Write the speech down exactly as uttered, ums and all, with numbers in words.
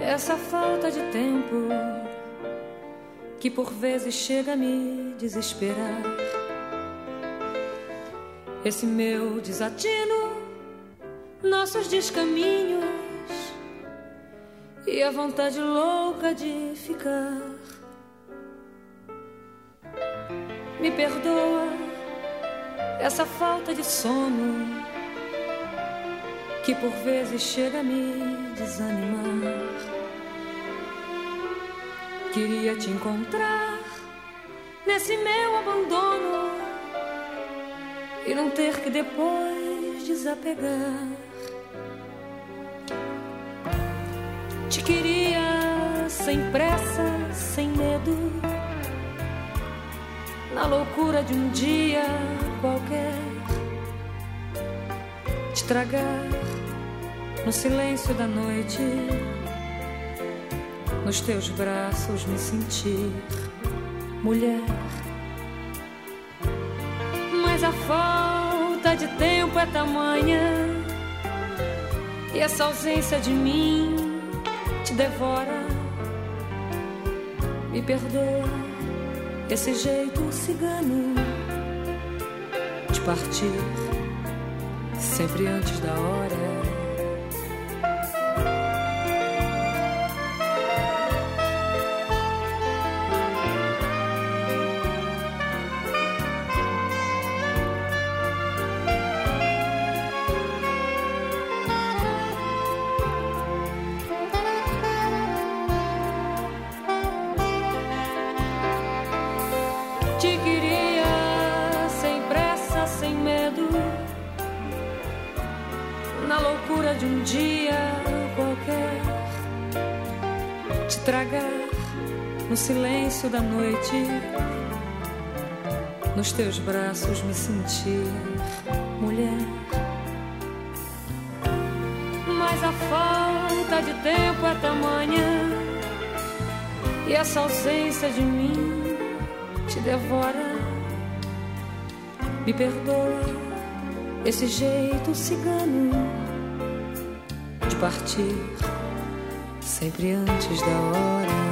Essa falta de tempo que por vezes chega a me desesperar. Esse meu desatino, nossos descaminhos e a vontade louca de ficar. Me perdoa essa falta de sono que por vezes chega a me desanimar. Queria te encontrar nesse meu abandono e não ter que depois desapegar. Te queria sem pressa, sem medo, na loucura de um dia qualquer, te tragar no silêncio da noite, nos teus braços me sentir mulher. Mas a falta de tempo é tamanha e essa ausência de mim te devora. Me perdoa esse jeito cigano de partir sempre antes da hora. Te queria sem pressa, sem medo, na loucura de um dia qualquer, te tragar no silêncio da noite, nos teus braços me sentir mulher. Mas a falta de tempo é tamanha e essa ausência de mim te devora. Me perdoa esse jeito cigano de partir sempre antes da hora.